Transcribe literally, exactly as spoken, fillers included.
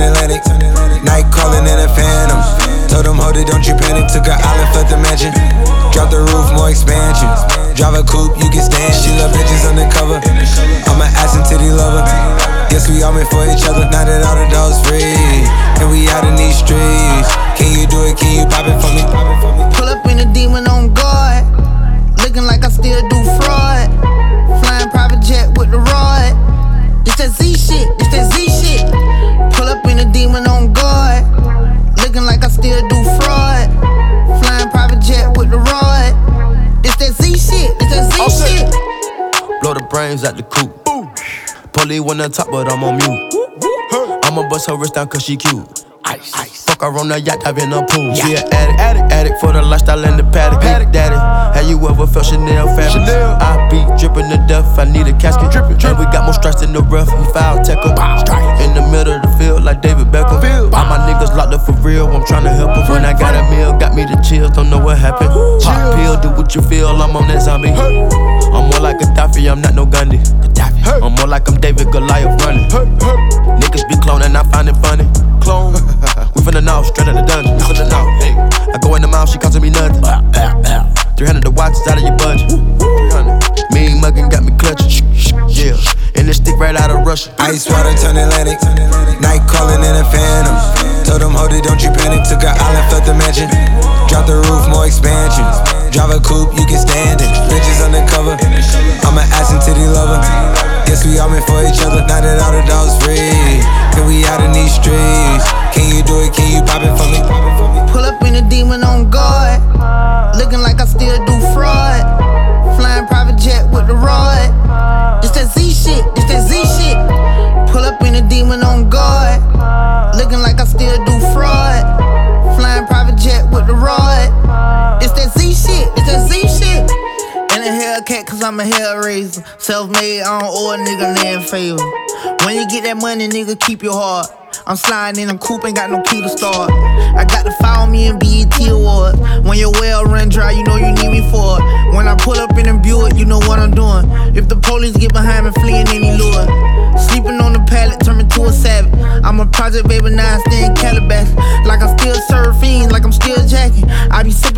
turn Atlantic. Night calling in a phantom. Told them, hold it, don't you panic. Took an island, left the mansion. Drop the roof, more expansion. Drive a coupe, you can stand. She love bitches undercover. I'm an ass and titty lover. Guess we all meant for each other. Now that all the dogs free, and we out in these streets. Can you do it? Can you pop it for me? Pull up in a demon on guard. Looking like I still do fraud. Flying private jet with the rod. This that Z shit, this that Z shit. Pull up in a demon on guard. Looking like I still do fraud. Flying private jet with the rod. This that Z shit, this that Z shit. Blow the brains out the coop. Polly on the top, but I'm on mute. I'ma bust her wrist down cause she cute. Ice, ice. Fuck her on the yacht, dive in the pool. She an addict, addict, addict for the lifestyle and the paddock. Paddock, daddy, have you ever felt Chanel fabric? Chanel. I be dripping to death, I need a casket. Drippin', drippin'. And we got more strikes in the rough, we foul tech em. In the middle of the field like David Beckham. Field. All my niggas locked up for real, I'm tryna help em. When I got a meal, got me the chills, don't know what happened. Pop pill, do what you feel, I'm on that zombie. Hey. I'm more like Gaddafi, I'm not no Gandhi. Hey. I'm more like I'm David Goliath running. Hey. Hey. Niggas be cloning, I find it funny. Clone. We finna know, straight out the dungeon. We finna know. Hey. I go in the mouth, she costing me nothing. three hundred the watch is out of your budget. three hundred. Mean muggin' got me clutching. Yeah. And this stick right out of Russia. Ice water turn Atlantic. Night calling in a phantom. Told them, hold it, don't you panic. Took an island, left the mansion. Drop the roof, more expansion. Drive a coupe, you can stand it. Bitches undercover. I'm an ass and titty lover. Guess we all meant for each other. Now that all the dogs free, and we out in these streets. Can you do it? Can you pop it for me? Pull up in a demon on guard. Looking like I still do fraud. Flying private jet with the rod. This that Z shit, this that Z shit. Pull up in a demon on guard. Looking like I still do fraud. Flying private jet with the rod. This that Z shit, this that Z shit. And a Hellcat cause I'm a hellraiser. Self-made, I don't owe a nigga land favor. When you get that money, nigga, keep your heart. I'm sliding in a coupe, ain't got no key to start. I got to follow me in B E T Awards. When your well run dry, you know you need me for it. When I pull up in a Buick, you know what I'm doing. If the police get behind me, fleeing any lure. Sleeping on the pallet, turn me to a savage. I'm a project baby, now I stay in Calabash. Like I'm still surfing, like I'm still jacking. I be sipping